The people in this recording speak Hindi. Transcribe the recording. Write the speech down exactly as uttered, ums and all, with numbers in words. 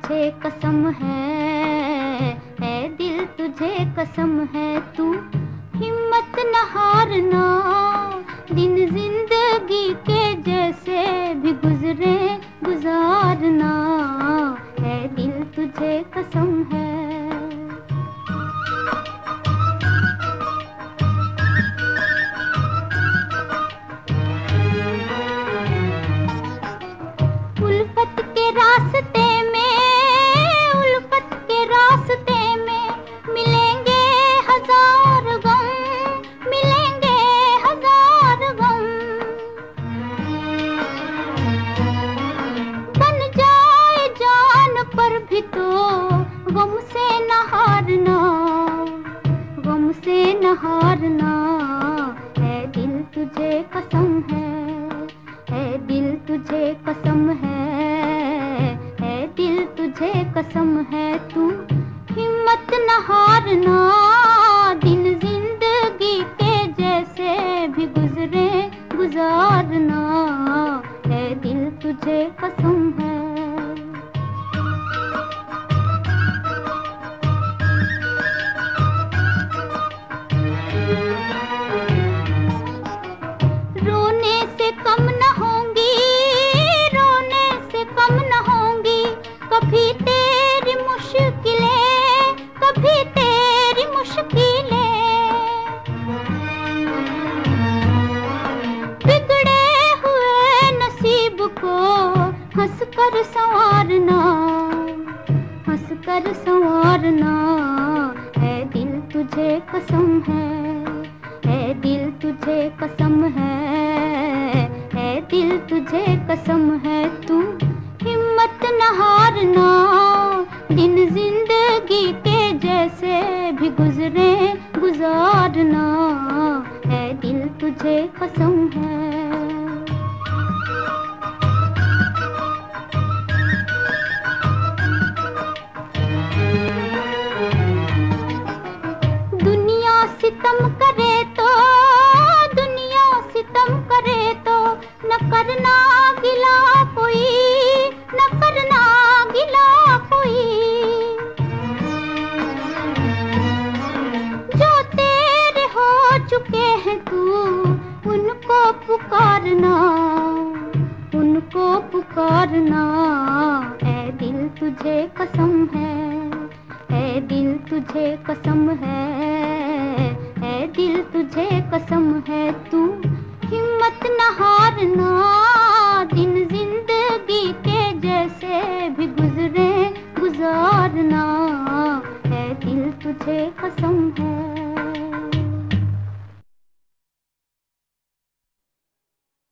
तुझे कसम है, है दिल तुझे कसम है, तू हिम्मत न हारना। दिन जिंदगी के जैसे भी गुजरे गुजारना, है दिल तुझे कसम है। उल्फत के रास्ते में, उल्फत के रास्ते में मिलेंगे हजार गम, मिलेंगे हजार गम। बन जाए जान पर भी तो गम से न हारना, गम से न हारना, है दिल तुझे कसम है, है दिल तुझे कसम है, है दिल तुझे कसम है, तू हिम्मत न हारना। दिन जिंदगी के जैसे भी गुजरे गुजारना, है दिल तुझे कसम है। रोने से कम न होंगी, रोने से कम न होंगी कभी तेरी मुश्किलें, कभी तेरी मुश्किलें। बिगड़े हुए नसीब को हंस कर संवारना, हंस कर संवारना, है दिल तुझे कसम है, है दिल तुझे कसम है, है दिल तुझे कसम है, तू हिम्मत न हारना। दिन जिंदगी के जैसे भी गुजरे गुजारना, है दिल तुझे कसम है। दुनिया सितम करे तो, दुनिया सितम करे तो न करना गिला कोई, न करना गिला कोई। जो तेरे हो चुके हैं तू उनको पुकारना, उनको पुकारना, है दिल तुझे कसम है, है दिल तुझे कसम है, है दिल तुझे कसम है, तू हिम्मत न हारना। दिन जिंदगी के जैसे भी गुजरे गुजारना, है दिल तुझे कसम है।